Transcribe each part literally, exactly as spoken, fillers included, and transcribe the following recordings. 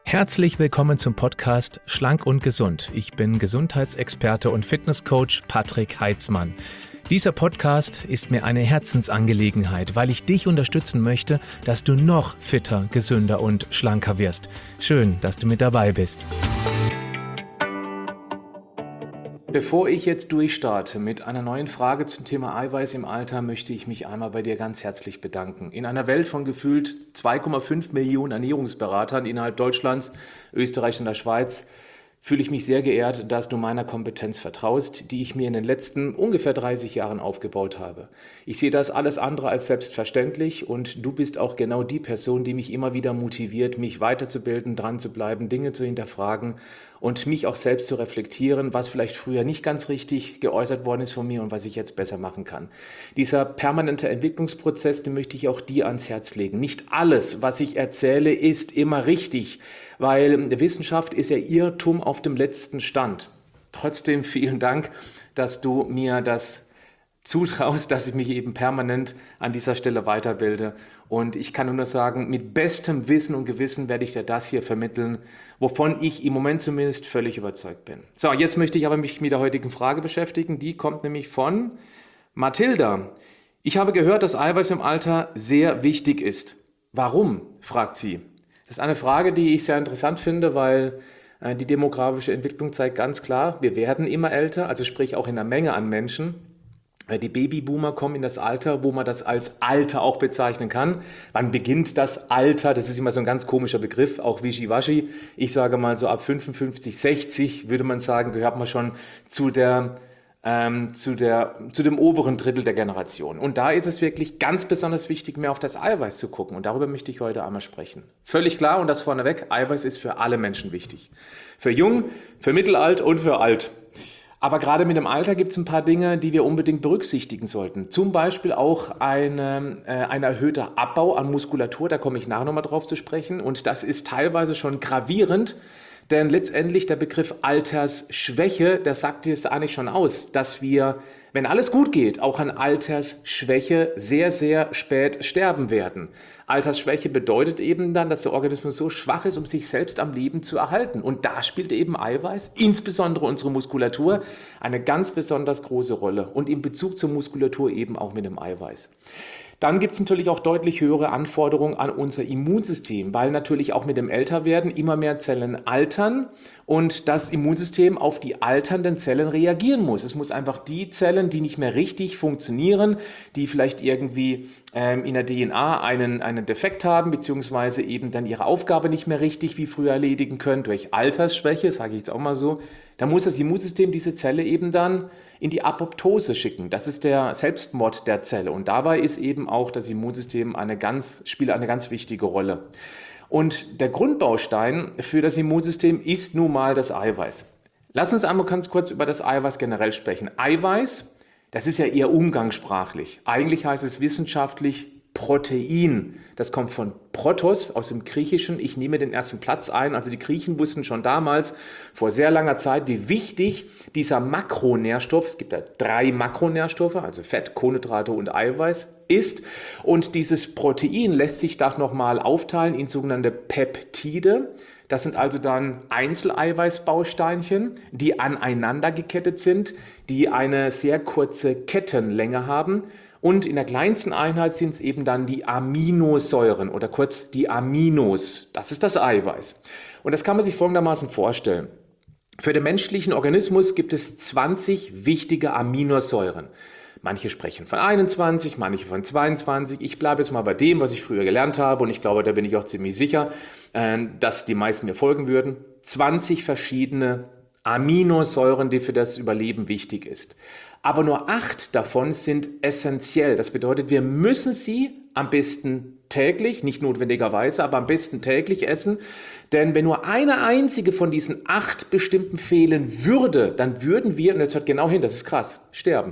Herzlich willkommen zum Podcast Schlank und Gesund. Ich bin Gesundheitsexperte und Fitnesscoach Patrick Heitzmann. Dieser Podcast ist mir eine Herzensangelegenheit, weil ich dich unterstützen möchte, dass du noch fitter, gesünder und schlanker wirst. Schön, dass du mit dabei bist. Bevor ich jetzt durchstarte mit einer neuen Frage zum Thema Eiweiß im Alter, möchte ich mich einmal bei dir ganz herzlich bedanken. In einer Welt von gefühlt zwei Komma fünf Millionen Ernährungsberatern innerhalb Deutschlands, Österreich und der Schweiz fühle ich mich sehr geehrt, dass du meiner Kompetenz vertraust, die ich mir in den letzten ungefähr dreißig Jahren aufgebaut habe. Ich sehe das alles andere als selbstverständlich und du bist auch genau die Person, die mich immer wieder motiviert, mich weiterzubilden, dran zu bleiben, Dinge zu hinterfragen und mich auch selbst zu reflektieren, was vielleicht früher nicht ganz richtig geäußert worden ist von mir und was ich jetzt besser machen kann. Dieser permanente Entwicklungsprozess, den möchte ich auch dir ans Herz legen. Nicht alles, was ich erzähle, ist immer richtig, weil Wissenschaft ist ja Irrtum auf dem letzten Stand. Trotzdem vielen Dank, dass du mir das zutraust, dass ich mich eben permanent an dieser Stelle weiterbilde. Und ich kann nur sagen, mit bestem Wissen und Gewissen werde ich dir das hier vermitteln, wovon ich im Moment zumindest völlig überzeugt bin. So, jetzt möchte ich aber mich mit der heutigen Frage beschäftigen. Die kommt nämlich von Mathilda. Ich habe gehört, dass Eiweiß im Alter sehr wichtig ist. Warum? Fragt sie. Das ist eine Frage, die ich sehr interessant finde, weil äh, die demografische Entwicklung zeigt ganz klar, wir werden immer älter, also sprich auch in der Menge an Menschen. Die Babyboomer kommen in das Alter, wo man das als Alter auch bezeichnen kann. Wann beginnt das Alter? Das ist immer so ein ganz komischer Begriff, auch wischiwaschi. Ich sage mal so ab fünfundfünfzig, sechzig würde man sagen, gehört man schon zu der ähm, zu der zu dem oberen Drittel der Generation. Und da ist es wirklich ganz besonders wichtig, mehr auf das Eiweiß zu gucken. Und darüber möchte ich heute einmal sprechen. Völlig klar und das vorneweg, Eiweiß ist für alle Menschen wichtig. Für jung, für mittelalt und für alt. Aber gerade mit dem Alter gibt es ein paar Dinge, die wir unbedingt berücksichtigen sollten. Zum Beispiel auch eine, äh, ein erhöhter Abbau an Muskulatur, da komme ich nachher nochmal drauf zu sprechen. Und das ist teilweise schon gravierend, denn letztendlich der Begriff Altersschwäche, das sagt es eigentlich schon aus, dass wir, wenn alles gut geht, auch an Altersschwäche sehr, sehr spät sterben werden. Altersschwäche bedeutet eben dann, dass der Organismus so schwach ist, um sich selbst am Leben zu erhalten. Und da spielt eben Eiweiß, insbesondere unsere Muskulatur, eine ganz besonders große Rolle. Und in Bezug zur Muskulatur eben auch mit dem Eiweiß. Dann gibt es natürlich auch deutlich höhere Anforderungen an unser Immunsystem, weil natürlich auch mit dem Älterwerden immer mehr Zellen altern und das Immunsystem auf die alternden Zellen reagieren muss. Es muss einfach die Zellen, die nicht mehr richtig funktionieren, die vielleicht irgendwie ähm, in der D N A einen, einen Defekt haben, beziehungsweise eben dann ihre Aufgabe nicht mehr richtig wie früher erledigen können, durch Altersschwäche, sage ich jetzt auch mal so, da muss das Immunsystem diese Zelle eben dann in die Apoptose schicken. Das ist der Selbstmord der Zelle. Und dabei ist eben auch das Immunsystem eine ganz, spielt eine ganz wichtige Rolle. Und der Grundbaustein für das Immunsystem ist nun mal das Eiweiß. Lass uns einmal ganz kurz über das Eiweiß generell sprechen. Eiweiß, das ist ja eher umgangssprachlich. Eigentlich heißt es wissenschaftlich Protein. Das kommt von Protos aus dem Griechischen. Ich nehme den ersten Platz ein. Also die Griechen wussten schon damals, vor sehr langer Zeit, wie wichtig dieser Makronährstoff, es gibt ja drei Makronährstoffe, also Fett, Kohlenhydrate und Eiweiß, ist. Und dieses Protein lässt sich da nochmal aufteilen in sogenannte Peptide. Das sind also dann Einzeleiweißbausteinchen, die aneinander gekettet sind, die eine sehr kurze Kettenlänge haben. Und in der kleinsten Einheit sind es eben dann die Aminosäuren oder kurz die Aminos. Das ist das Eiweiß. Und das kann man sich folgendermaßen vorstellen. Für den menschlichen Organismus gibt es zwanzig wichtige Aminosäuren. Manche sprechen von einundzwanzig, manche von zweiundzwanzig. Ich bleibe jetzt mal bei dem, was ich früher gelernt habe. Und ich glaube, da bin ich auch ziemlich sicher, dass die meisten mir folgen würden. zwanzig verschiedene Aminosäuren, die für das Überleben wichtig ist. Aber nur acht davon sind essentiell. Das bedeutet, wir müssen sie am besten täglich, nicht notwendigerweise, aber am besten täglich essen. Denn wenn nur eine einzige von diesen acht bestimmten fehlen würde, dann würden wir, und jetzt hört genau hin, das ist krass, sterben.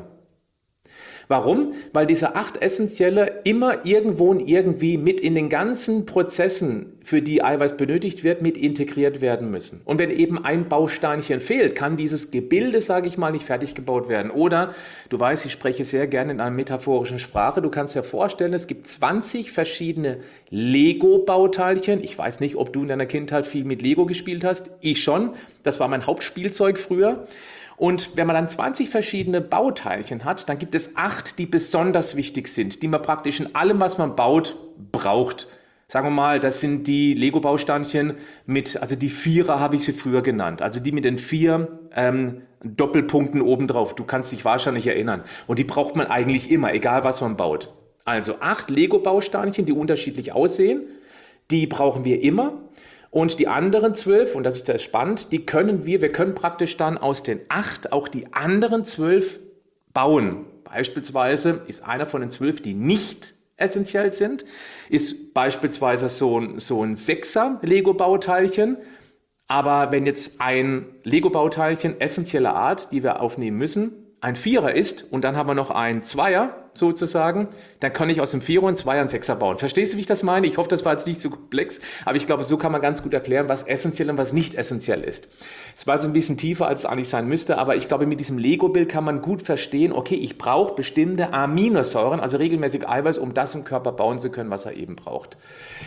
Warum? Weil diese acht essentielle immer irgendwo und irgendwie mit in den ganzen Prozessen für die Eiweiß benötigt wird, mit integriert werden müssen. Und wenn eben ein Bausteinchen fehlt, kann dieses Gebilde, sage ich mal, nicht fertig gebaut werden. Oder, du weißt, ich spreche sehr gerne in einer metaphorischen Sprache, du kannst dir vorstellen, es gibt zwanzig verschiedene Lego-Bauteilchen. Ich weiß nicht, ob du in deiner Kindheit viel mit Lego gespielt hast. Ich schon. Das war mein Hauptspielzeug früher. Und wenn man dann zwanzig verschiedene Bauteilchen hat, dann gibt es acht, die besonders wichtig sind, die man praktisch in allem, was man baut, braucht. Sagen wir mal, das sind die Lego-Bausteinchen mit, also die Vierer habe ich sie früher genannt, also die mit den vier ähm, Doppelpunkten obendrauf. Du kannst dich wahrscheinlich erinnern. Und die braucht man eigentlich immer, egal was man baut. Also acht Lego-Bausteinchen, die unterschiedlich aussehen, die brauchen wir immer. Und die anderen zwölf, und das ist sehr spannend, die können wir, wir können praktisch dann aus den acht auch die anderen zwölf bauen. Beispielsweise ist einer von den zwölf, die nicht essentiell sind, ist beispielsweise so ein, so ein Sechser Lego-Bauteilchen. Aber wenn jetzt ein Lego-Bauteilchen essentieller Art, die wir aufnehmen müssen, ein Vierer ist und dann haben wir noch einen Zweier sozusagen, dann kann ich aus dem Vierer und Zweier einen Sechser bauen. Verstehst du, wie ich das meine? Ich hoffe, das war jetzt nicht so komplex, aber ich glaube, so kann man ganz gut erklären, was essentiell und was nicht essentiell ist. Es war so ein bisschen tiefer, als es eigentlich sein müsste, aber ich glaube, mit diesem Lego-Bild kann man gut verstehen, okay, ich brauche bestimmte Aminosäuren, also regelmäßig Eiweiß, um das im Körper bauen zu können, was er eben braucht.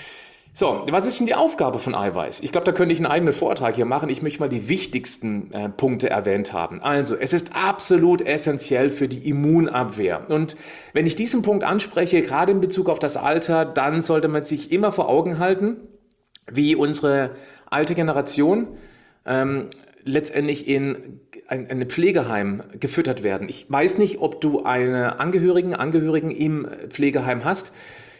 So, was ist denn die Aufgabe von Eiweiß? Ich glaube, da könnte ich einen eigenen Vortrag hier machen. Ich möchte mal die wichtigsten äh, Punkte erwähnt haben. Also, es ist absolut essentiell für die Immunabwehr. Und wenn ich diesen Punkt anspreche, gerade in Bezug auf das Alter, dann sollte man sich immer vor Augen halten, wie unsere alte Generation ähm, letztendlich in ein, ein Pflegeheim gefüttert werden. Ich weiß nicht, ob du eine Angehörigen, Angehörigen im Pflegeheim hast.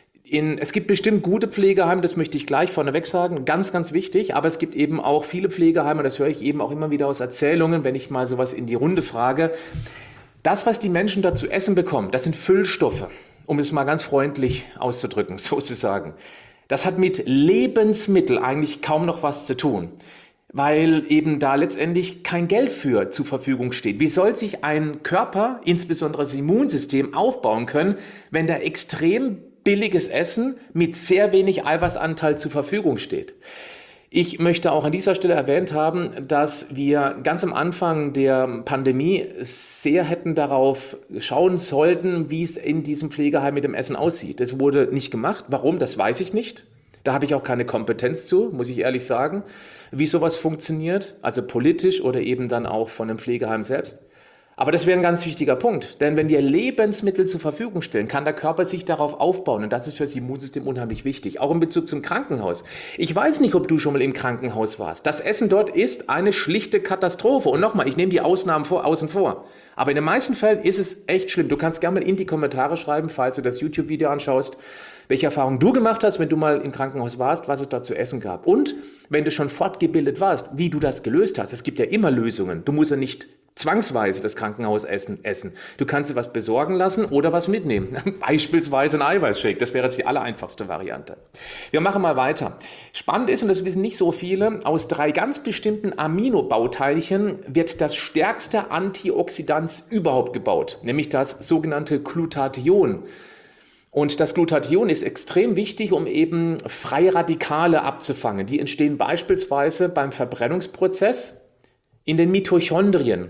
In, es gibt bestimmt gute Pflegeheime, das möchte ich gleich vorneweg sagen, ganz, ganz wichtig, aber es gibt eben auch viele Pflegeheime, das höre ich eben auch immer wieder aus Erzählungen, wenn ich mal sowas in die Runde frage. Das, was die Menschen da zu essen bekommen, das sind Füllstoffe, um es mal ganz freundlich auszudrücken, sozusagen. Das hat mit Lebensmitteln eigentlich kaum noch was zu tun, weil eben da letztendlich kein Geld für zur Verfügung steht. Wie soll sich ein Körper, insbesondere das Immunsystem, aufbauen können, wenn da extrem billiges Essen mit sehr wenig Eiweißanteil zur Verfügung steht? Ich möchte auch an dieser Stelle erwähnt haben, dass wir ganz am Anfang der Pandemie sehr hätten darauf schauen sollten, wie es in diesem Pflegeheim mit dem Essen aussieht. Das wurde nicht gemacht. Warum? Das weiß ich nicht. Da habe ich auch keine Kompetenz zu, muss ich ehrlich sagen, wie sowas funktioniert, also politisch oder eben dann auch von dem Pflegeheim selbst. Aber das wäre ein ganz wichtiger Punkt, denn wenn wir Lebensmittel zur Verfügung stellen, kann der Körper sich darauf aufbauen und das ist für das Immunsystem unheimlich wichtig, auch in Bezug zum Krankenhaus. Ich weiß nicht, ob du schon mal im Krankenhaus warst. Das Essen dort ist eine schlichte Katastrophe und nochmal, ich nehme die Ausnahmen vor, außen vor, aber in den meisten Fällen ist es echt schlimm. Du kannst gerne mal in die Kommentare schreiben, falls du das YouTube-Video anschaust, welche Erfahrungen du gemacht hast, wenn du mal im Krankenhaus warst, was es dort zu essen gab und wenn du schon fortgebildet warst, wie du das gelöst hast. Es gibt ja immer Lösungen. Du musst ja nicht zwangsweise das Krankenhausessen essen. Du kannst dir was besorgen lassen oder was mitnehmen. Beispielsweise ein Eiweißshake. Das wäre jetzt die allereinfachste Variante. Wir machen mal weiter. Spannend ist, und das wissen nicht so viele, aus drei ganz bestimmten Aminobauteilchen wird das stärkste Antioxidant überhaupt gebaut, nämlich das sogenannte Glutathion. Und das Glutathion ist extrem wichtig, um eben freie Radikale abzufangen. Die entstehen beispielsweise beim Verbrennungsprozess in den Mitochondrien.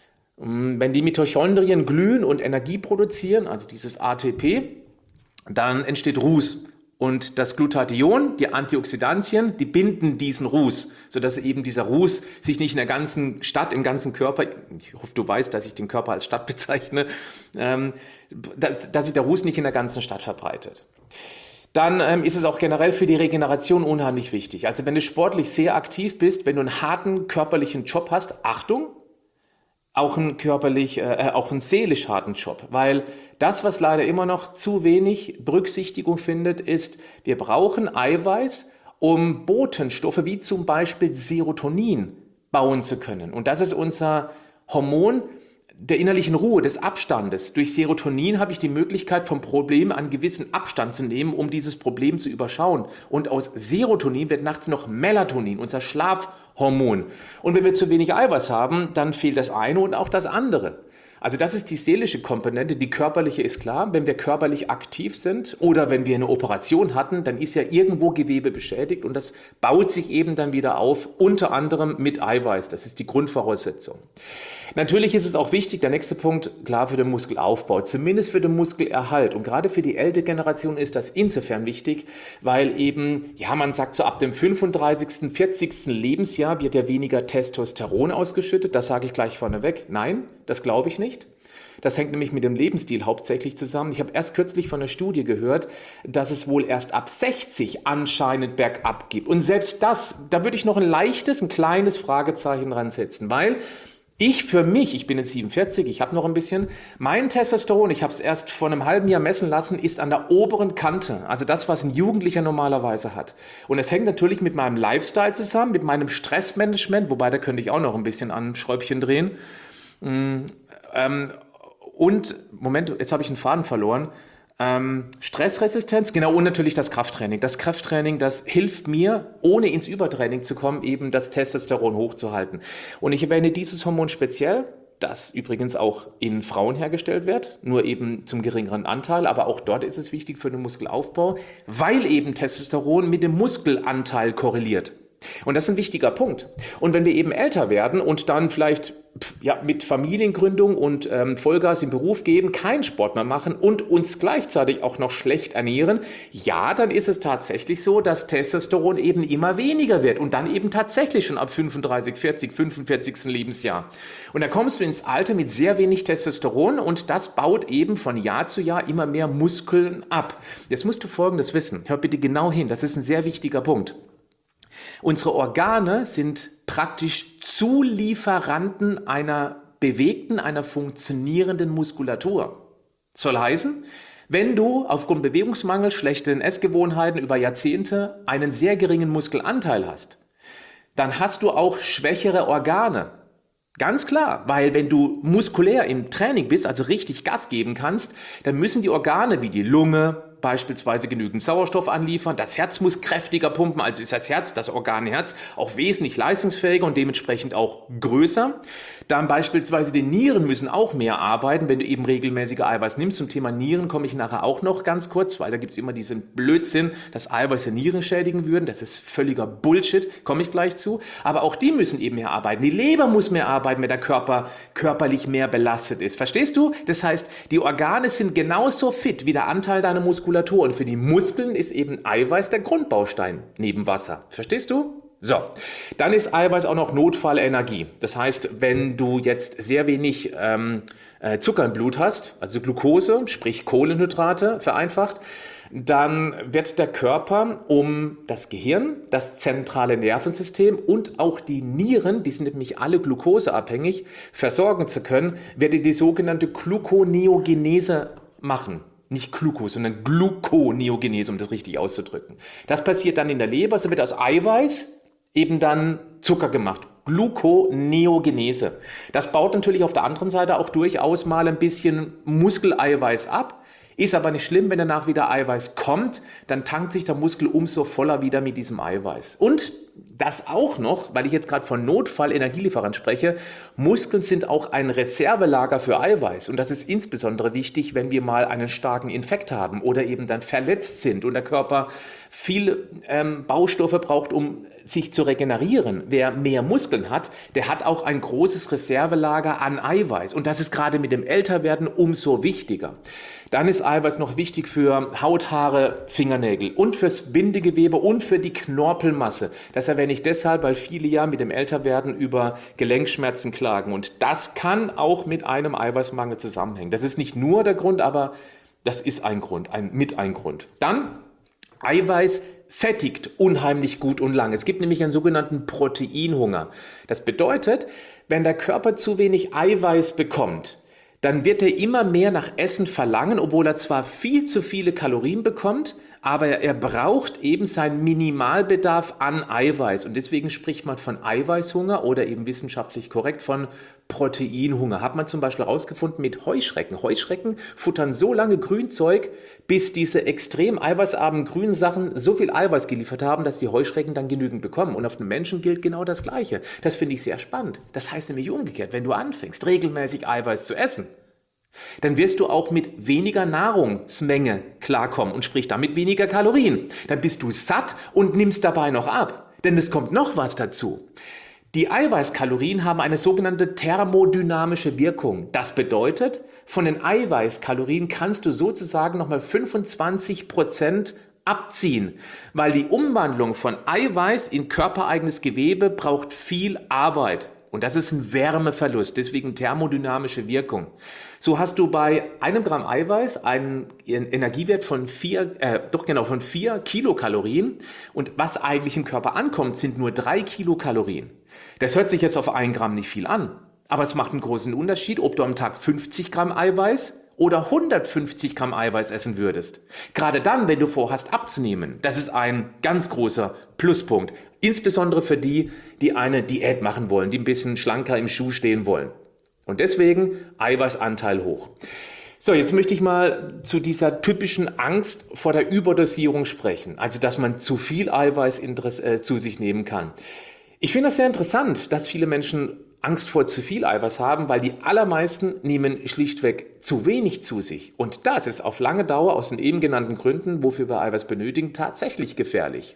Wenn die Mitochondrien glühen und Energie produzieren, also dieses A T P, dann entsteht Ruß. Und das Glutathion, die Antioxidantien, die binden diesen Ruß, sodass eben dieser Ruß sich nicht in der ganzen Stadt, im ganzen Körper, ich hoffe, du weißt, dass ich den Körper als Stadt bezeichne, ähm, dass, dass sich der Ruß nicht in der ganzen Stadt verbreitet. Dann ähm, ist es auch generell für die Regeneration unheimlich wichtig. Also wenn du sportlich sehr aktiv bist, wenn du einen harten körperlichen Job hast, Achtung, auch einen körperlich, äh, auch einen seelisch harten Job, weil das, was leider immer noch zu wenig Berücksichtigung findet, ist, wir brauchen Eiweiß, um Botenstoffe wie zum Beispiel Serotonin bauen zu können. Und das ist unser Hormon der innerlichen Ruhe, des Abstandes. Durch Serotonin habe ich die Möglichkeit, vom Problem einen gewissen Abstand zu nehmen, um dieses Problem zu überschauen. Und aus Serotonin wird nachts noch Melatonin, unser Schlafhormon. Und wenn wir zu wenig Eiweiß haben, dann fehlt das eine und auch das andere. Also das ist die seelische Komponente, die körperliche ist klar. Wenn wir körperlich aktiv sind oder wenn wir eine Operation hatten, dann ist ja irgendwo Gewebe beschädigt und das baut sich eben dann wieder auf, unter anderem mit Eiweiß. Das ist die Grundvoraussetzung. Natürlich ist es auch wichtig, der nächste Punkt, klar für den Muskelaufbau, zumindest für den Muskelerhalt. Und gerade für die ältere Generation ist das insofern wichtig, weil eben, ja, man sagt so ab dem fünfunddreißigsten, vierzigsten Lebensjahr wird ja weniger Testosteron ausgeschüttet. Das sage ich gleich vorneweg. Nein, das glaube ich nicht. Das hängt nämlich mit dem Lebensstil hauptsächlich zusammen. Ich habe erst kürzlich von einer Studie gehört, dass es wohl erst ab sechzig anscheinend bergab gibt. Und selbst das, da würde ich noch ein leichtes, ein kleines Fragezeichen dran setzen, weil ich für mich, ich bin jetzt siebenundvierzig, ich habe noch ein bisschen, mein Testosteron, ich habe es erst vor einem halben Jahr messen lassen, ist an der oberen Kante. Also das, was ein Jugendlicher normalerweise hat. Und es hängt natürlich mit meinem Lifestyle zusammen, mit meinem Stressmanagement, wobei da könnte ich auch noch ein bisschen an Schräubchen drehen. Und, Moment, jetzt habe ich einen Faden verloren. Ähm, Stressresistenz, genau, und natürlich das Krafttraining. Das Krafttraining, das hilft mir, ohne ins Übertraining zu kommen, eben das Testosteron hochzuhalten. Und ich erwähne dieses Hormon speziell, das übrigens auch in Frauen hergestellt wird, nur eben zum geringeren Anteil, aber auch dort ist es wichtig für den Muskelaufbau, weil eben Testosteron mit dem Muskelanteil korreliert. Und das ist ein wichtiger Punkt. Und wenn wir eben älter werden und dann vielleicht ja, mit Familiengründung und ähm, Vollgas im Beruf geben, keinen Sport mehr machen und uns gleichzeitig auch noch schlecht ernähren, ja, dann ist es tatsächlich so, dass Testosteron eben immer weniger wird und dann eben tatsächlich schon ab fünfunddreißig, vierzig, fünfundvierzigsten Lebensjahr. Und da kommst du ins Alter mit sehr wenig Testosteron und das baut eben von Jahr zu Jahr immer mehr Muskeln ab. Jetzt musst du Folgendes wissen, hör bitte genau hin, das ist ein sehr wichtiger Punkt. Unsere Organe sind praktisch Zulieferanten einer bewegten, einer funktionierenden Muskulatur. Soll heißen, wenn du aufgrund Bewegungsmangel, schlechten Essgewohnheiten über Jahrzehnte einen sehr geringen Muskelanteil hast, dann hast du auch schwächere Organe. Ganz klar, weil wenn du muskulär im Training bist, also richtig Gas geben kannst, dann müssen die Organe wie die Lunge beispielsweise genügend Sauerstoff anliefern. Das Herz muss kräftiger pumpen, also ist das Herz, das Organ Herz, auch wesentlich leistungsfähiger und dementsprechend auch größer. Dann beispielsweise die Nieren müssen auch mehr arbeiten, wenn du eben regelmäßige Eiweiß nimmst. Zum Thema Nieren komme ich nachher auch noch ganz kurz, weil da gibt es immer diesen Blödsinn, dass Eiweiß die Nieren schädigen würden. Das ist völliger Bullshit, komme ich gleich zu. Aber auch die müssen eben mehr arbeiten. Die Leber muss mehr arbeiten, wenn der Körper körperlich mehr belastet ist. Verstehst du? Das heißt, die Organe sind genauso fit wie der Anteil deiner Muskulatur. Und für die Muskeln ist eben Eiweiß der Grundbaustein neben Wasser. Verstehst du? So, dann ist Eiweiß auch noch Notfallenergie. Das heißt, wenn du jetzt sehr wenig ähm, äh, Zucker im Blut hast, also Glucose, sprich Kohlenhydrate vereinfacht, dann wird der Körper, um das Gehirn, das zentrale Nervensystem und auch die Nieren, die sind nämlich alle glukoseabhängig, versorgen zu können, wird er die sogenannte Gluconeogenese machen. Nicht Glucose, sondern Gluconeogenese, um das richtig auszudrücken. Das passiert dann in der Leber, so wird aus Eiweiß eben dann Zucker gemacht. Gluconeogenese. Das baut natürlich auf der anderen Seite auch durchaus mal ein bisschen Muskeleiweiß ab. Ist aber nicht schlimm, wenn danach wieder Eiweiß kommt, dann tankt sich der Muskel umso voller wieder mit diesem Eiweiß. Und das auch noch, weil ich jetzt gerade von Notfall-Energielieferant spreche, Muskeln sind auch ein Reservelager für Eiweiß. Und das ist insbesondere wichtig, wenn wir mal einen starken Infekt haben oder eben dann verletzt sind und der Körper viele ähm, Baustoffe braucht, um sich zu regenerieren. Wer mehr Muskeln hat, der hat auch ein großes Reservelager an Eiweiß. Und das ist gerade mit dem Älterwerden umso wichtiger. Dann ist Eiweiß noch wichtig für Haut, Haare, Fingernägel und fürs Bindegewebe und für die Knorpelmasse. Das erwähne ich deshalb, weil viele ja mit dem Älterwerden über Gelenkschmerzen klagen. Und das kann auch mit einem Eiweißmangel zusammenhängen. Das ist nicht nur der Grund, aber das ist ein Grund, ein, mit ein Grund. Dann Eiweiß sättigt unheimlich gut und lang. Es gibt nämlich einen sogenannten Proteinhunger. Das bedeutet, wenn der Körper zu wenig Eiweiß bekommt, dann wird er immer mehr nach Essen verlangen, obwohl er zwar viel zu viele Kalorien bekommt, aber er braucht eben seinen Minimalbedarf an Eiweiß. Und deswegen spricht man von Eiweißhunger oder eben wissenschaftlich korrekt von Proteinhunger. Hat man zum Beispiel herausgefunden mit Heuschrecken. Heuschrecken futtern so lange Grünzeug, bis diese extrem eiweißarmen grünen Sachen so viel Eiweiß geliefert haben, dass die Heuschrecken dann genügend bekommen. Und auf den Menschen gilt genau das Gleiche. Das finde ich sehr spannend. Das heißt nämlich umgekehrt, wenn du anfängst, regelmäßig Eiweiß zu essen, dann wirst du auch mit weniger Nahrungsmenge klarkommen und sprich damit weniger Kalorien. Dann bist du satt und nimmst dabei noch ab. Denn es kommt noch was dazu. Die Eiweißkalorien haben eine sogenannte thermodynamische Wirkung. Das bedeutet, von den Eiweißkalorien kannst du sozusagen nochmal fünfundzwanzig Prozent abziehen, weil die Umwandlung von Eiweiß in körpereigenes Gewebe braucht viel Arbeit. Und das ist ein Wärmeverlust, deswegen thermodynamische Wirkung. So hast du bei einem Gramm Eiweiß einen Energiewert von vier, äh, doch genau, von vier Kilokalorien. Und was eigentlich im Körper ankommt, sind nur drei Kilokalorien. Das hört sich jetzt auf ein Gramm nicht viel an. Aber es macht einen großen Unterschied, ob du am Tag fünfzig Gramm Eiweiß oder hundertfünfzig Gramm Eiweiß essen würdest. Gerade dann, wenn du vorhast abzunehmen. Das ist ein ganz großer Pluspunkt. Insbesondere für die, die eine Diät machen wollen, die ein bisschen schlanker im Schuh stehen wollen. Und deswegen Eiweißanteil hoch. So, jetzt möchte ich mal zu dieser typischen Angst vor der Überdosierung sprechen. Also, dass man zu viel Eiweiß äh, zu sich nehmen kann. Ich finde das sehr interessant, dass viele Menschen Angst vor zu viel Eiweiß haben, weil die allermeisten nehmen schlichtweg zu wenig zu sich. Und das ist auf lange Dauer aus den eben genannten Gründen, wofür wir Eiweiß benötigen, tatsächlich gefährlich.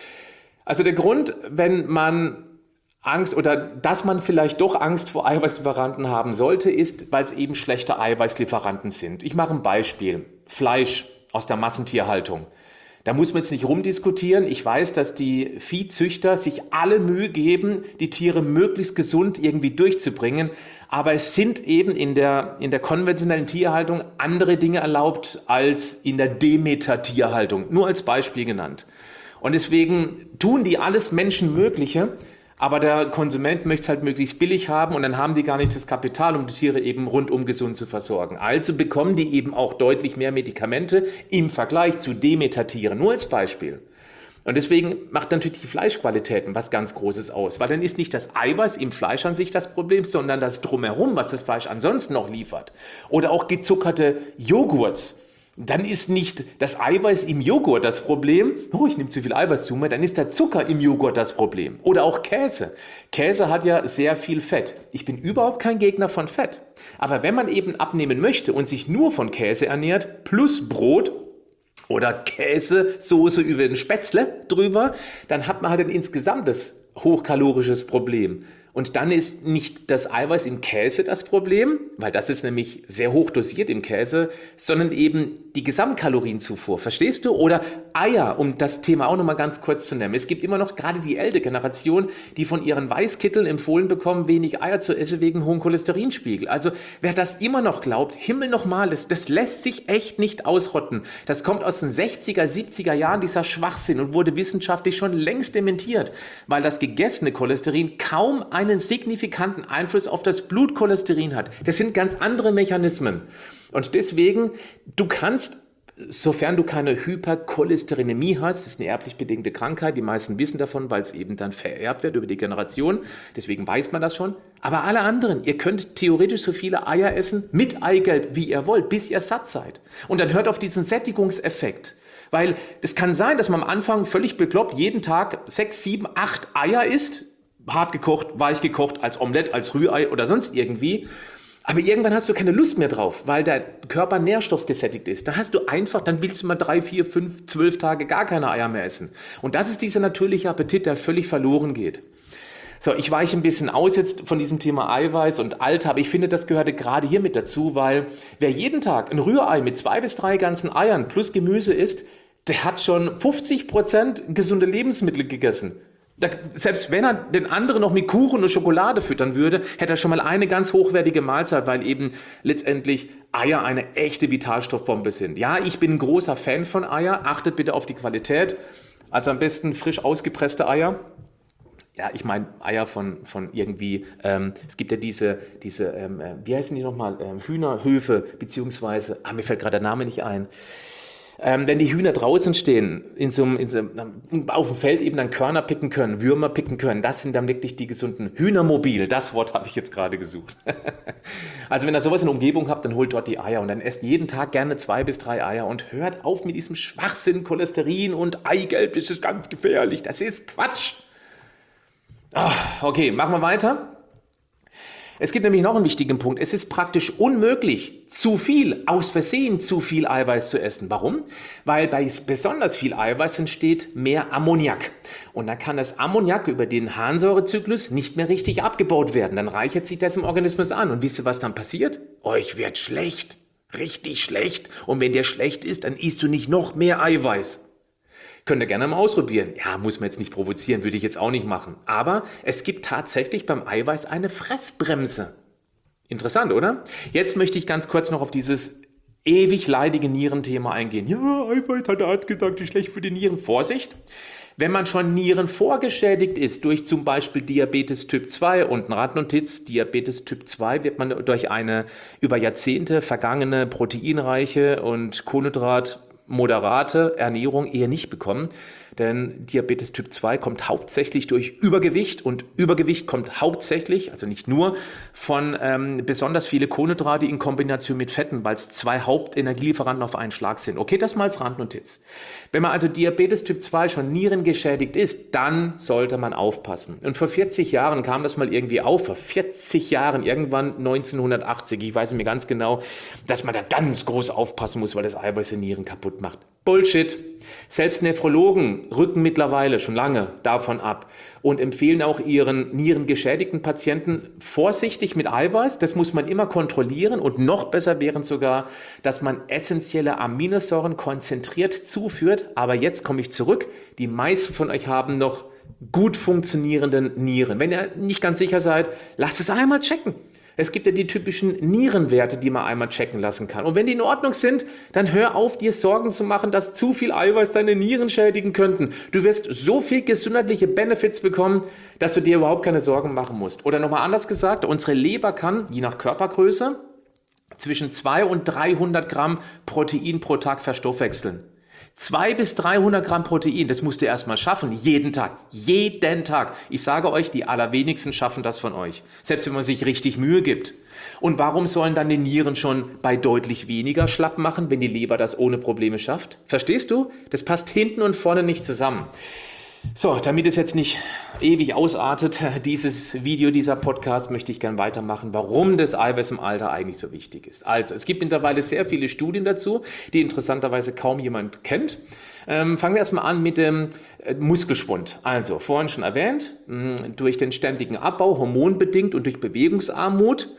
Also der Grund, wenn man Angst oder dass man vielleicht doch Angst vor Eiweißlieferanten haben sollte, ist, weil es eben schlechte Eiweißlieferanten sind. Ich mache ein Beispiel. Fleisch aus der Massentierhaltung. Da muss man jetzt nicht rumdiskutieren. Ich weiß, dass die Viehzüchter sich alle Mühe geben, die Tiere möglichst gesund irgendwie durchzubringen. Aber es sind eben in der, in der konventionellen Tierhaltung andere Dinge erlaubt als in der Demeter-Tierhaltung. Nur als Beispiel genannt. Und deswegen tun die alles Menschenmögliche, aber der Konsument möchte es halt möglichst billig haben und dann haben die gar nicht das Kapital, um die Tiere eben rundum gesund zu versorgen. Also bekommen die eben auch deutlich mehr Medikamente im Vergleich zu Demeter-Tieren. Nur als Beispiel. Und deswegen macht natürlich die Fleischqualitäten was ganz Großes aus, weil dann ist nicht das Eiweiß im Fleisch an sich das Problem, sondern das Drumherum, was das Fleisch ansonsten noch liefert. Oder auch gezuckerte Joghurts. Dann ist nicht das Eiweiß im Joghurt das Problem, oh, ich nehme zu viel Eiweiß zu mir, dann ist der Zucker im Joghurt das Problem. Oder auch Käse. Käse hat ja sehr viel Fett. Ich bin überhaupt kein Gegner von Fett. Aber wenn man eben abnehmen möchte und sich nur von Käse ernährt, plus Brot oder Käsesoße über den Spätzle drüber, dann hat man halt ein insgesamtes hochkalorisches Problem. Und dann ist nicht das Eiweiß im Käse das Problem, weil das ist nämlich sehr hoch dosiert im Käse, sondern eben die Gesamtkalorienzufuhr. Verstehst du? Oder Eier, um das Thema auch nochmal ganz kurz zu nennen. Es gibt immer noch gerade die ältere Generation, die von ihren Weißkitteln empfohlen bekommen, wenig Eier zu essen wegen hohem Cholesterinspiegel. Also wer das immer noch glaubt, Himmel nochmal, das, das lässt sich echt nicht ausrotten. Das kommt aus den sechziger, siebziger Jahren, dieser Schwachsinn, und wurde wissenschaftlich schon längst dementiert, weil das gegessene Cholesterin kaum einen signifikanten Einfluss auf das Blutcholesterin hat. Das sind ganz andere Mechanismen. Und deswegen, du kannst, sofern du keine Hypercholesterinämie hast, das ist eine erblich bedingte Krankheit, die meisten wissen davon, weil es eben dann vererbt wird über die Generation, deswegen weiß man das schon. Aber alle anderen, ihr könnt theoretisch so viele Eier essen, mit Eigelb, wie ihr wollt, bis ihr satt seid. Und dann hört auf diesen Sättigungseffekt. Weil es kann sein, dass man am Anfang völlig bekloppt jeden Tag sechs, sieben, acht Eier isst, hart gekocht, weich gekocht, als Omelette, als Rührei oder sonst irgendwie. Aber irgendwann hast du keine Lust mehr drauf, weil der Körper nährstoffgesättigt ist. Dann hast du einfach, dann willst du mal drei, vier, fünf, zwölf Tage gar keine Eier mehr essen. Und das ist dieser natürliche Appetit, der völlig verloren geht. So, ich weiche ein bisschen aus jetzt von diesem Thema Eiweiß und Alter, aber ich finde, das gehörte gerade hier mit dazu, weil wer jeden Tag ein Rührei mit zwei bis drei ganzen Eiern plus Gemüse isst, der hat schon fünfzig Prozent gesunde Lebensmittel gegessen. Da, selbst wenn er den anderen noch mit Kuchen und Schokolade füttern würde, hätte er schon mal eine ganz hochwertige Mahlzeit, weil eben letztendlich Eier eine echte Vitalstoffbombe sind. Ja, ich bin ein großer Fan von Eier. Achtet bitte auf die Qualität. Also am besten frisch ausgepresste Eier. Ja, ich meine Eier von, von irgendwie, ähm, es gibt ja diese, diese ähm, wie heißen die nochmal, ähm, Hühnerhöfe, beziehungsweise, ah, mir fällt gerade der Name nicht ein. Ähm, wenn die Hühner draußen stehen, in so einem, in so einem, auf dem Feld eben dann Körner picken können, Würmer picken können, das sind dann wirklich die gesunden Hühnermobil. Das Wort habe ich jetzt gerade gesucht. Also wenn ihr sowas in der Umgebung habt, dann holt dort die Eier und dann esst jeden Tag gerne zwei bis drei Eier und hört auf mit diesem Schwachsinn, Cholesterin und Eigelb, das ist ganz gefährlich. Das ist Quatsch. Ach, okay, machen wir weiter. Es gibt nämlich noch einen wichtigen Punkt. Es ist praktisch unmöglich, zu viel, aus Versehen zu viel Eiweiß zu essen. Warum? Weil bei besonders viel Eiweiß entsteht mehr Ammoniak. Und dann kann das Ammoniak über den Harnsäurezyklus nicht mehr richtig abgebaut werden. Dann reichert sich das im Organismus an. Und wisst ihr, was dann passiert? Euch wird schlecht. Richtig schlecht. Und wenn der schlecht ist, dann isst du nicht noch mehr Eiweiß. Könnt ihr gerne mal ausprobieren. Ja, muss man jetzt nicht provozieren, würde ich jetzt auch nicht machen. Aber es gibt tatsächlich beim Eiweiß eine Fressbremse. Interessant, oder? Jetzt möchte ich ganz kurz noch auf dieses ewig leidige Nierenthema eingehen. Ja, Eiweiß hat der Arzt gesagt, ist schlecht für die Nieren. Vorsicht! Wenn man schon Nieren vorgeschädigt ist durch zum Beispiel Diabetes Typ zwei und Randnotiz, Diabetes Typ zwei wird man durch eine über Jahrzehnte vergangene proteinreiche und Kohlenhydrat moderate Ernährung eher nicht bekommen, denn Diabetes Typ zwei kommt hauptsächlich durch Übergewicht und Übergewicht kommt hauptsächlich, also nicht nur, von ähm, besonders viele Kohlenhydrate in Kombination mit Fetten, weil es zwei Hauptenergielieferanten auf einen Schlag sind. Okay, das mal als Randnotiz. Wenn man also Diabetes Typ zwei schon nierengeschädigt ist, dann sollte man aufpassen. Und vor vierzig Jahren kam das mal irgendwie auf, vor vierzig Jahren, irgendwann neunzehnhundertachtzig, ich weiß nicht mehr ganz genau, dass man da ganz groß aufpassen muss, weil das Eiweiß die Nieren kaputt macht. Bullshit. Selbst Nephrologen rücken mittlerweile schon lange davon ab und empfehlen auch ihren nierengeschädigten Patienten vorsichtig mit Eiweiß. Das muss man immer kontrollieren und noch besser wäre sogar, dass man essentielle Aminosäuren konzentriert zuführt. Aber jetzt komme ich zurück. Die meisten von euch haben noch gut funktionierenden Nieren. Wenn ihr nicht ganz sicher seid, lasst es einmal checken. Es gibt ja die typischen Nierenwerte, die man einmal checken lassen kann. Und wenn die in Ordnung sind, dann hör auf, dir Sorgen zu machen, dass zu viel Eiweiß deine Nieren schädigen könnten. Du wirst so viel gesundheitliche Benefits bekommen, dass du dir überhaupt keine Sorgen machen musst. Oder nochmal anders gesagt, unsere Leber kann, je nach Körpergröße, zwischen zweihundert und dreihundert Gramm Protein pro Tag verstoffwechseln. zweihundert bis dreihundert Gramm Protein, das musst du erstmal schaffen, jeden Tag, jeden Tag. Ich sage euch, die allerwenigsten schaffen das von euch, selbst wenn man sich richtig Mühe gibt. Und warum sollen dann die Nieren schon bei deutlich weniger schlapp machen, wenn die Leber das ohne Probleme schafft? Verstehst du? Das passt hinten und vorne nicht zusammen. So, damit es jetzt nicht ewig ausartet, dieses Video, dieser Podcast, möchte ich gerne weitermachen, warum das Eiweiß im Alter eigentlich so wichtig ist. Also, es gibt mittlerweile sehr viele Studien dazu, die interessanterweise kaum jemand kennt. Ähm, fangen wir erstmal an mit dem äh, Muskelschwund. Also, vorhin schon erwähnt, mh, durch den ständigen Abbau, hormonbedingt und durch Bewegungsarmut,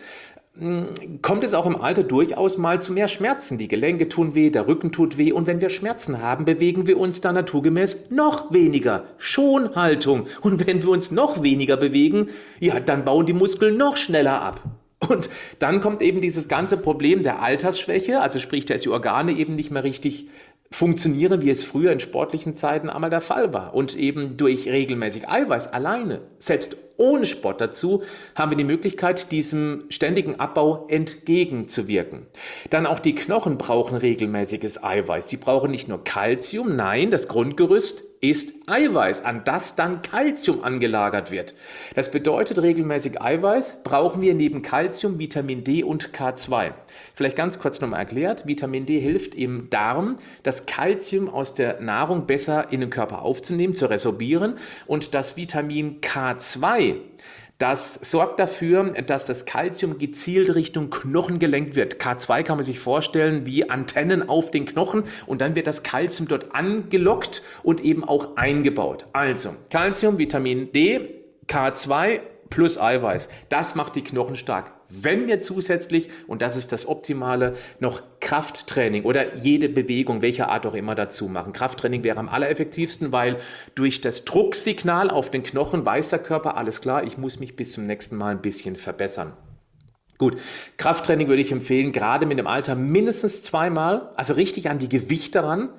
kommt es auch im Alter durchaus mal zu mehr Schmerzen. Die Gelenke tun weh, der Rücken tut weh und wenn wir Schmerzen haben, bewegen wir uns dann naturgemäß noch weniger. Schonhaltung. Und wenn wir uns noch weniger bewegen, ja, dann bauen die Muskeln noch schneller ab. Und dann kommt eben dieses ganze Problem der Altersschwäche, also sprich, dass die Organe eben nicht mehr richtig funktionieren, wie es früher in sportlichen Zeiten einmal der Fall war. Und eben durch regelmäßig Eiweiß alleine, selbst ohne Sport dazu, haben wir die Möglichkeit, diesem ständigen Abbau entgegenzuwirken. Dann auch die Knochen brauchen regelmäßiges Eiweiß. Die brauchen nicht nur Kalzium, nein, das Grundgerüst ist Eiweiß, an das dann Kalzium angelagert wird. Das bedeutet, regelmäßig Eiweiß brauchen wir neben Kalzium, Vitamin D und K zwei. Vielleicht ganz kurz nochmal erklärt, Vitamin D hilft im Darm, das Kalzium aus der Nahrung besser in den Körper aufzunehmen, zu resorbieren und das Vitamin K zwei, das sorgt dafür, dass das Kalzium gezielt Richtung Knochen gelenkt wird. K zwei kann man sich vorstellen wie Antennen auf den Knochen und dann wird das Kalzium dort angelockt und eben auch eingebaut. Also Kalzium, Vitamin D, K zwei plus Eiweiß, das macht die Knochen stark. Wenn wir zusätzlich, und das ist das Optimale, noch Krafttraining oder jede Bewegung, welcher Art auch immer, dazu machen. Krafttraining wäre am allereffektivsten, weil durch das Drucksignal auf den Knochen weiß der Körper, alles klar, ich muss mich bis zum nächsten Mal ein bisschen verbessern. Gut, Krafttraining würde ich empfehlen, gerade mit dem Alter mindestens zweimal, also richtig an die Gewichte ran.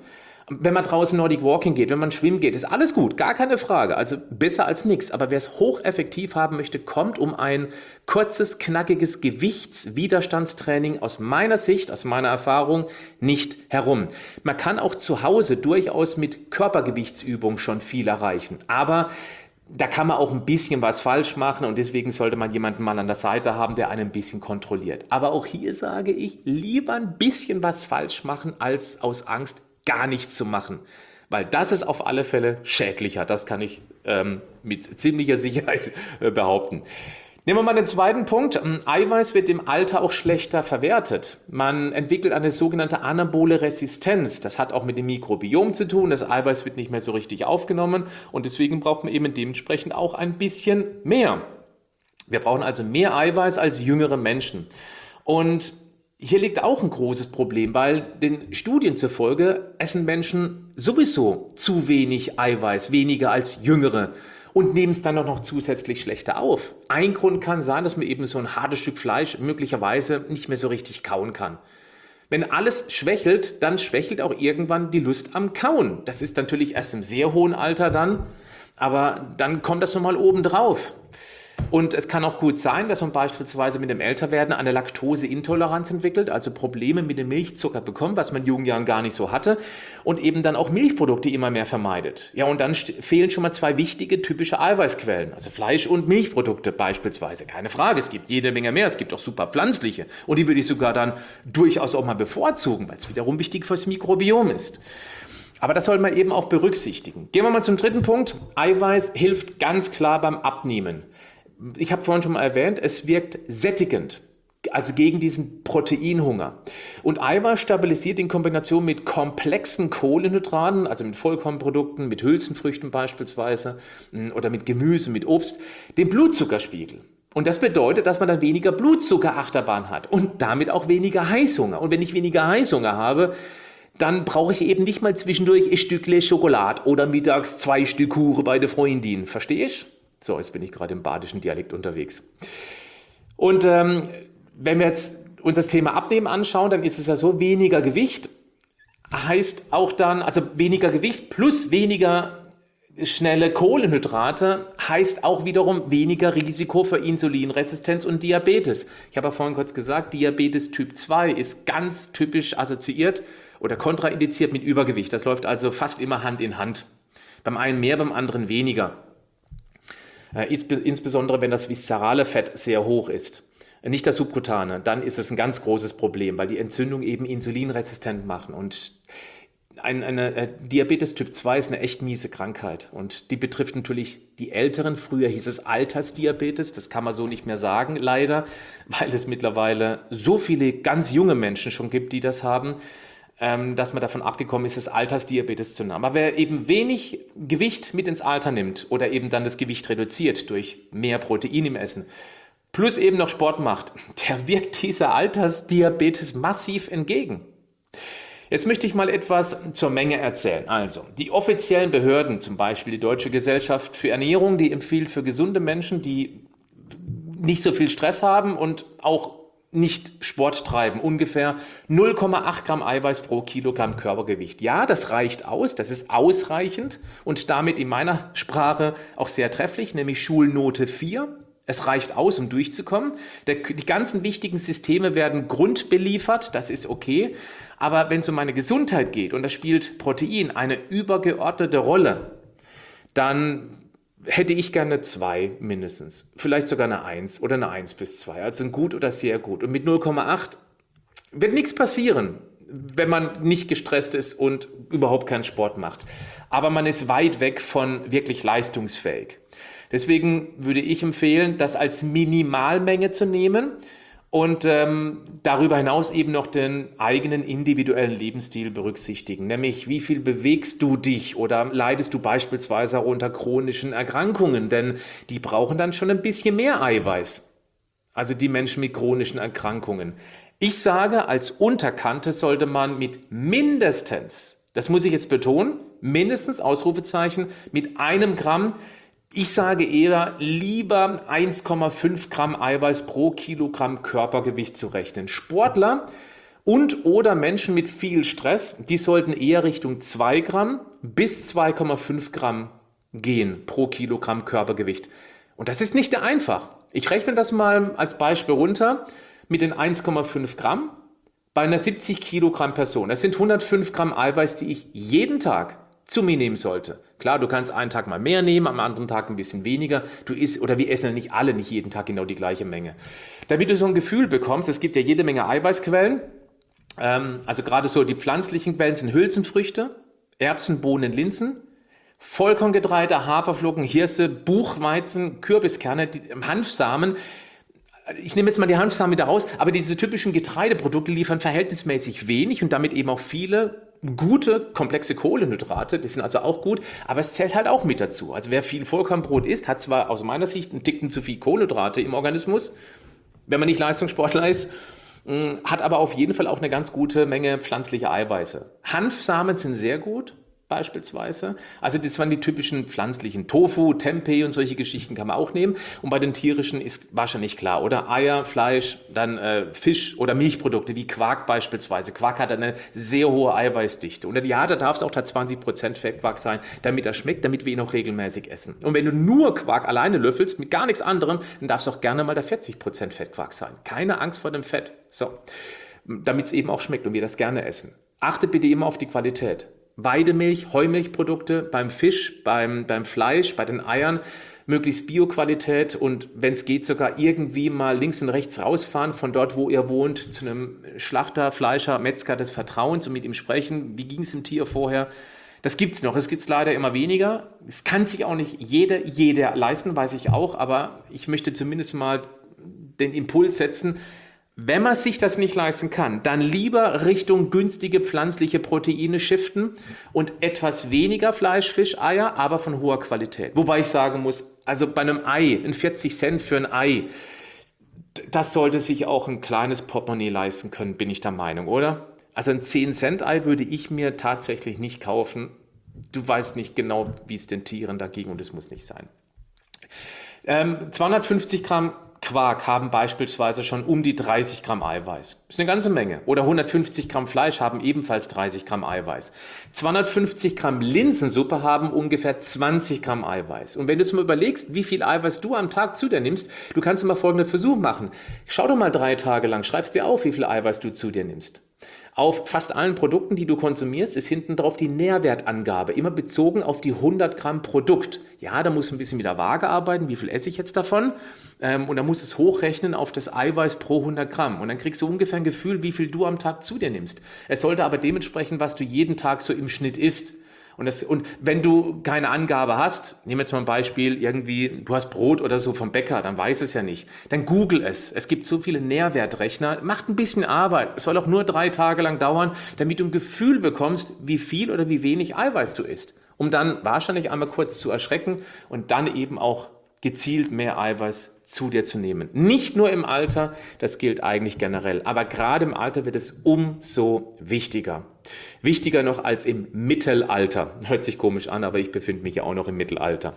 Wenn man draußen Nordic Walking geht, wenn man schwimmen geht, ist alles gut, gar keine Frage. Also besser als nichts. Aber wer es hocheffektiv haben möchte, kommt um ein kurzes, knackiges Gewichtswiderstandstraining aus meiner Sicht, aus meiner Erfahrung nicht herum. Man kann auch zu Hause durchaus mit Körpergewichtsübung schon viel erreichen. Aber da kann man auch ein bisschen was falsch machen und deswegen sollte man jemanden mal an der Seite haben, der einen ein bisschen kontrolliert. Aber auch hier sage ich, lieber ein bisschen was falsch machen, als aus Angst gar nichts zu machen. Weil das ist auf alle Fälle schädlicher. Das kann ich ähm, mit ziemlicher Sicherheit äh, behaupten. Nehmen wir mal den zweiten Punkt. Eiweiß wird im Alter auch schlechter verwertet. Man entwickelt eine sogenannte anabole Resistenz. Das hat auch mit dem Mikrobiom zu tun. Das Eiweiß wird nicht mehr so richtig aufgenommen und deswegen braucht man eben dementsprechend auch ein bisschen mehr. Wir brauchen also mehr Eiweiß als jüngere Menschen. Und hier liegt auch ein großes Problem, weil den Studien zufolge essen Menschen sowieso zu wenig Eiweiß, weniger als jüngere. Und nehmen es dann auch noch zusätzlich schlechter auf. Ein Grund kann sein, dass man eben so ein hartes Stück Fleisch möglicherweise nicht mehr so richtig kauen kann. Wenn alles schwächelt, dann schwächelt auch irgendwann die Lust am Kauen. Das ist natürlich erst im sehr hohen Alter dann, aber dann kommt das nochmal oben drauf. Und es kann auch gut sein, dass man beispielsweise mit dem Älterwerden eine Laktoseintoleranz entwickelt, also Probleme mit dem Milchzucker bekommt, was man in jungen Jahren gar nicht so hatte und eben dann auch Milchprodukte immer mehr vermeidet. Ja, und dann fehlen schon mal zwei wichtige typische Eiweißquellen, also Fleisch und Milchprodukte beispielsweise. Keine Frage, es gibt jede Menge mehr, es gibt auch super pflanzliche und die würde ich sogar dann durchaus auch mal bevorzugen, weil es wiederum wichtig fürs Mikrobiom ist. Aber das soll man eben auch berücksichtigen. Gehen wir mal zum dritten Punkt. Eiweiß hilft ganz klar beim Abnehmen. Ich habe vorhin schon mal erwähnt, es wirkt sättigend, also gegen diesen Proteinhunger. Und Eiweiß stabilisiert in Kombination mit komplexen Kohlenhydraten, also mit Vollkornprodukten, mit Hülsenfrüchten beispielsweise oder mit Gemüse, mit Obst, den Blutzuckerspiegel. Und das bedeutet, dass man dann weniger Blutzuckerachterbahn hat und damit auch weniger Heißhunger. Und wenn ich weniger Heißhunger habe, dann brauche ich eben nicht mal zwischendurch ein Stückle Schokolade oder mittags zwei Stück Kuchen bei der Freundin. Verstehe ich? So, jetzt bin ich gerade im badischen Dialekt unterwegs. Und ähm, wenn wir jetzt uns das Thema Abnehmen anschauen, dann ist es ja so, weniger Gewicht heißt auch dann, also weniger Gewicht plus weniger schnelle Kohlenhydrate heißt auch wiederum weniger Risiko für Insulinresistenz und Diabetes. Ich habe ja vorhin kurz gesagt, Diabetes Typ zwei ist ganz typisch assoziiert oder kontraindiziert mit Übergewicht. Das läuft also fast immer Hand in Hand. Beim einen mehr, beim anderen weniger. Insbesondere wenn das viszerale Fett sehr hoch ist, nicht das subkutane, dann ist es ein ganz großes Problem, weil die Entzündung eben insulinresistent machen. Und ein, eine äh, Diabetes Typ zwei ist eine echt miese Krankheit und die betrifft natürlich die Älteren. Früher hieß es Altersdiabetes, das kann man so nicht mehr sagen, leider, weil es mittlerweile so viele ganz junge Menschen schon gibt, die das haben, dass man davon abgekommen ist, das Altersdiabetes zu nehmen. Aber wer eben wenig Gewicht mit ins Alter nimmt oder eben dann das Gewicht reduziert durch mehr Protein im Essen, plus eben noch Sport macht, der wirkt dieser Altersdiabetes massiv entgegen. Jetzt möchte ich mal etwas zur Menge erzählen. Also, die offiziellen Behörden, zum Beispiel die Deutsche Gesellschaft für Ernährung, die empfiehlt für gesunde Menschen, die nicht so viel Stress haben und auch nicht Sport treiben, ungefähr null Komma acht Gramm Eiweiß pro Kilogramm Körpergewicht. Ja, das reicht aus, das ist ausreichend und damit in meiner Sprache auch sehr trefflich, nämlich Schulnote vier. Es reicht aus, um durchzukommen. Der, die ganzen wichtigen Systeme werden grundbeliefert, das ist okay. Aber wenn es um meine Gesundheit geht und da spielt Protein eine übergeordnete Rolle, dann hätte ich gerne zwei mindestens, vielleicht sogar eine eins oder eine eins bis zwei, also ein gut oder sehr gut. Und mit null Komma acht wird nichts passieren, wenn man nicht gestresst ist und überhaupt keinen Sport macht. Aber man ist weit weg von wirklich leistungsfähig. Deswegen würde ich empfehlen, das als Minimalmenge zu nehmen und ähm, darüber hinaus eben noch den eigenen individuellen Lebensstil berücksichtigen. Nämlich, wie viel bewegst du dich oder leidest du beispielsweise auch unter chronischen Erkrankungen? Denn die brauchen dann schon ein bisschen mehr Eiweiß. Also die Menschen mit chronischen Erkrankungen. Ich sage, als Unterkante sollte man mit mindestens, das muss ich jetzt betonen, mindestens, Ausrufezeichen, mit einem Gramm, ich sage eher, lieber eins Komma fünf Gramm Eiweiß pro Kilogramm Körpergewicht zu rechnen. Sportler Und oder Menschen mit viel Stress, die sollten eher Richtung zwei Gramm bis zwei Komma fünf Gramm gehen pro Kilogramm Körpergewicht. Und das ist nicht einfach. Ich rechne das mal als Beispiel runter mit den eins Komma fünf Gramm bei einer siebzig Kilogramm Person. Das sind hundertfünf Gramm Eiweiß, die ich jeden Tag zu mir nehmen sollte. Klar, du kannst einen Tag mal mehr nehmen, am anderen Tag ein bisschen weniger. Du isst, oder wir essen ja nicht alle, nicht jeden Tag genau die gleiche Menge. Damit du so ein Gefühl bekommst, es gibt ja jede Menge Eiweißquellen. Ähm, also gerade so die pflanzlichen Quellen sind Hülsenfrüchte, Erbsen, Bohnen, Linsen, Vollkorngetreide, Haferflocken, Hirse, Buchweizen, Kürbiskerne, die, Hanfsamen. Ich nehme jetzt mal die Hanfsamen wieder raus, aber diese typischen Getreideprodukte liefern verhältnismäßig wenig und damit eben auch viele gute, komplexe Kohlenhydrate, die sind also auch gut, aber es zählt halt auch mit dazu. Also wer viel Vollkornbrot isst, hat zwar aus meiner Sicht einen Ticken zu viel Kohlenhydrate im Organismus, wenn man nicht Leistungssportler ist, hat aber auf jeden Fall auch eine ganz gute Menge pflanzliche Eiweiße. Hanfsamen sind sehr gut, beispielsweise. Also das waren die typischen pflanzlichen Tofu, Tempeh und solche Geschichten kann man auch nehmen. Und bei den tierischen ist wahrscheinlich klar, oder? Eier, Fleisch, dann äh, Fisch oder Milchprodukte wie Quark beispielsweise. Quark hat eine sehr hohe Eiweißdichte. Und ja, da darf es auch da zwanzig Prozent Fettquark sein, damit er schmeckt, damit wir ihn auch regelmäßig essen. Und wenn du nur Quark alleine löffelst, mit gar nichts anderem, dann darf es auch gerne mal der vierzig Prozent Fettquark sein. Keine Angst vor dem Fett. So, damit es eben auch schmeckt und wir das gerne essen. Achte bitte immer auf die Qualität. Weidemilch, Heumilchprodukte beim Fisch, beim, beim Fleisch, bei den Eiern, möglichst Bioqualität und wenn es geht sogar irgendwie mal links und rechts rausfahren von dort, wo ihr wohnt, zu einem Schlachter, Fleischer, Metzger des Vertrauens und mit ihm sprechen, wie ging es dem Tier vorher. Das gibt's noch, es gibt's leider immer weniger. Es kann sich auch nicht jeder, jeder leisten, weiß ich auch, aber ich möchte zumindest mal den Impuls setzen, wenn man sich das nicht leisten kann, dann lieber Richtung günstige pflanzliche Proteine shiften und etwas weniger Fleisch, Fisch, Eier, aber von hoher Qualität. Wobei ich sagen muss, also bei einem Ei, ein vierzig Cent für ein Ei, das sollte sich auch ein kleines Portemonnaie leisten können, bin ich der Meinung, oder? Also ein zehn Cent Ei würde ich mir tatsächlich nicht kaufen. Du weißt nicht genau, wie es den Tieren da ging und es muss nicht sein. Ähm, zweihundertfünfzig Gramm Quark haben beispielsweise schon um die dreißig Gramm Eiweiß. Das ist eine ganze Menge. Oder hundertfünfzig Gramm Fleisch haben ebenfalls dreißig Gramm Eiweiß. zweihundertfünfzig Gramm Linsensuppe haben ungefähr zwanzig Gramm Eiweiß. Und wenn du jetzt mal überlegst, wie viel Eiweiß du am Tag zu dir nimmst, du kannst mal folgenden Versuch machen. Schau doch mal drei Tage lang, schreibst dir auf, wie viel Eiweiß du zu dir nimmst. Auf fast allen Produkten, die du konsumierst, ist hinten drauf die Nährwertangabe, immer bezogen auf die hundert Gramm Produkt. Ja, da muss ein bisschen mit der Waage arbeiten, wie viel esse ich jetzt davon? Ähm, und dann musst du es hochrechnen auf das Eiweiß pro hundert Gramm. Und dann kriegst du ungefähr ein Gefühl, wie viel du am Tag zu dir nimmst. Es sollte aber dementsprechend, was du jeden Tag so im Schnitt isst. Und, das, und wenn du keine Angabe hast, nehmen wir jetzt mal ein Beispiel, irgendwie, du hast Brot oder so vom Bäcker, dann weiß es ja nicht. Dann google es. Es gibt so viele Nährwertrechner. Macht ein bisschen Arbeit. Es soll auch nur drei Tage lang dauern, damit du ein Gefühl bekommst, wie viel oder wie wenig Eiweiß du isst. Um dann wahrscheinlich einmal kurz zu erschrecken und dann eben auch gezielt mehr Eiweiß zu dir zu nehmen. Nicht nur im Alter, das gilt eigentlich generell, aber gerade im Alter wird es umso wichtiger. Wichtiger noch als im Mittelalter. Hört sich komisch an, aber ich befinde mich ja auch noch im Mittelalter.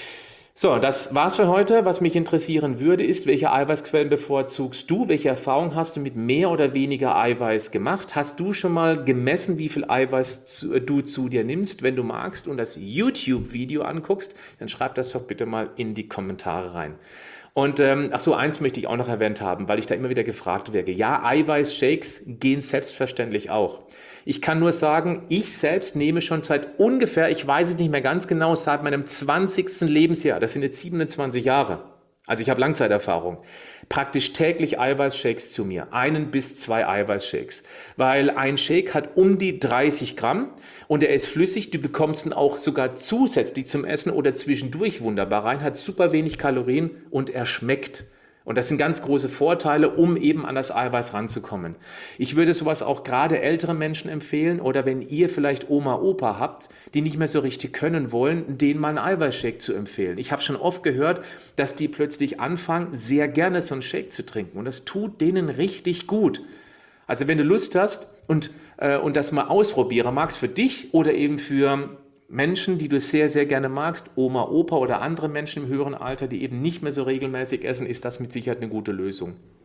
So, das war's für heute. Was mich interessieren würde, ist, welche Eiweißquellen bevorzugst du? Welche Erfahrung hast du mit mehr oder weniger Eiweiß gemacht? Hast du schon mal gemessen, wie viel Eiweiß zu, du zu dir nimmst? Wenn du magst und das YouTube-Video anguckst, dann schreib das doch bitte mal in die Kommentare rein. Und ähm, ach so, eins möchte ich auch noch erwähnt haben, weil ich da immer wieder gefragt werde. Ja, Eiweißshakes gehen selbstverständlich auch. Ich kann nur sagen, ich selbst nehme schon seit ungefähr, ich weiß es nicht mehr ganz genau, seit meinem zwanzigsten Lebensjahr, das sind jetzt siebenundzwanzig Jahre, also ich habe Langzeiterfahrung, praktisch täglich Eiweißshakes zu mir, einen bis zwei Eiweißshakes, weil ein Shake hat um die dreißig Gramm und er ist flüssig, du bekommst ihn auch sogar zusätzlich zum Essen oder zwischendurch wunderbar rein, hat super wenig Kalorien und er schmeckt. Und das sind ganz große Vorteile, um eben an das Eiweiß ranzukommen. Ich würde sowas auch gerade älteren Menschen empfehlen oder wenn ihr vielleicht Oma, Opa habt, die nicht mehr so richtig können wollen, denen mal einen Eiweißshake zu empfehlen. Ich habe schon oft gehört, dass die plötzlich anfangen, sehr gerne so einen Shake zu trinken und das tut denen richtig gut. Also wenn du Lust hast und, äh, und das mal ausprobieren magst für dich oder eben für Menschen, die du sehr, sehr gerne magst, Oma, Opa oder andere Menschen im höheren Alter, die eben nicht mehr so regelmäßig essen, ist das mit Sicherheit eine gute Lösung.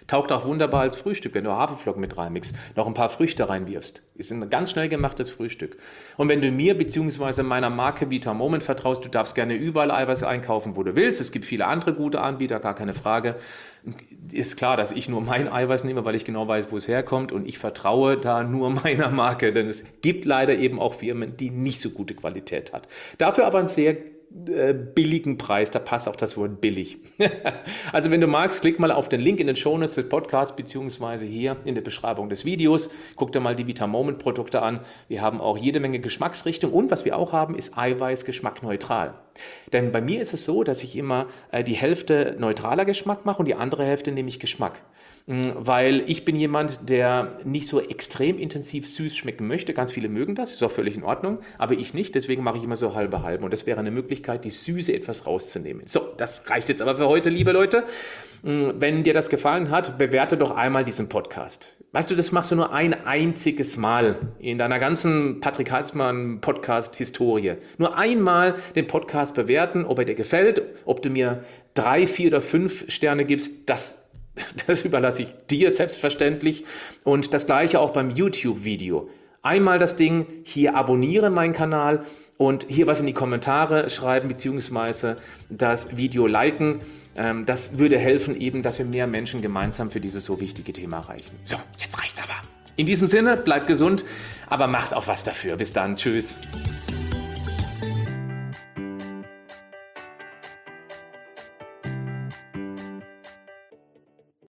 Taugt auch wunderbar als Frühstück, wenn du Haferflocken mit reinmixst, noch ein paar Früchte reinwirfst. Ist ein ganz schnell gemachtes Frühstück. Und wenn du mir bzw. meiner Marke Vita Moment vertraust, du darfst gerne überall Eiweiß einkaufen, wo du willst. Es gibt viele andere gute Anbieter, gar keine Frage. Ist klar, dass ich nur mein Eiweiß nehme, weil ich genau weiß, wo es herkommt, und ich vertraue da nur meiner Marke, denn es gibt leider eben auch Firmen, die nicht so gute Qualität hat. Dafür aber ein sehr äh, billigen Preis, da passt auch das Wort billig. Also wenn du magst, klick mal auf den Link in den Shownotes des Podcasts beziehungsweise hier in der Beschreibung des Videos. Guck dir mal die Vita Moment Produkte an. Wir haben auch jede Menge Geschmacksrichtung, und was wir auch haben, ist Eiweiß geschmackneutral. Denn bei mir ist es so, dass ich immer äh, die Hälfte neutraler Geschmack mache und die andere Hälfte nehme ich Geschmack. Weil ich bin jemand, der nicht so extrem intensiv süß schmecken möchte. Ganz viele mögen das, ist auch völlig in Ordnung, aber ich nicht. Deswegen mache ich immer so halbe halbe, und das wäre eine Möglichkeit, die Süße etwas rauszunehmen. So, das reicht jetzt aber für heute, liebe Leute. Wenn dir das gefallen hat, bewerte doch einmal diesen Podcast. Weißt du, das machst du nur ein einziges Mal in deiner ganzen Patrick Halsmann Podcast-Historie. Nur einmal den Podcast bewerten, ob er dir gefällt, ob du mir drei, vier oder fünf Sterne gibst, das Das überlasse ich dir selbstverständlich, und das gleiche auch beim YouTube-Video. Einmal das Ding, hier abonniere meinen Kanal und hier was in die Kommentare schreiben beziehungsweise das Video liken. Das würde helfen eben, dass wir mehr Menschen gemeinsam für dieses so wichtige Thema erreichen. So, jetzt reicht's aber. In diesem Sinne, bleibt gesund, aber macht auch was dafür. Bis dann, tschüss.